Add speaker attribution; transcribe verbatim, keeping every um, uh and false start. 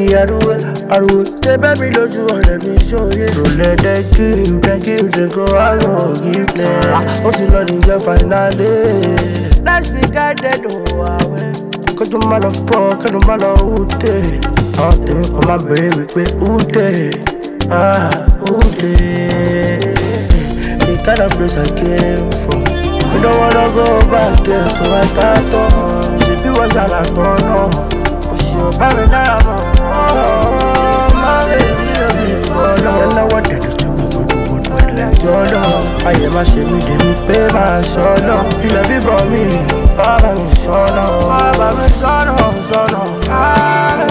Speaker 1: Yankee, Aruwe, Aruwe. They baby lójú ọ̀rẹ́ mi ṣòye. Rọlẹ̀ dẹ́kì, dẹ́kì, dẹ́kọ̀ ayọ̀ gífẹ́. Ó ti lọ nìyẹn finally. Let's be guided away. Kójú má lọ fọ́, kẹ́nu má lọ wúdè. Àwọn tèmi kan máa bèrè wípé wúdè, ah wúdè. The kind of place I came from. We don't wanna go back there, so I start on. She be was a lot on, no. But she a baby now, oh, my baby, baby, oh no. Then I want to do good, good, good, good, like Jolo. I am a shame, didn't pay my solo. You love me for me, Baba me solo, Baba me solo, solo.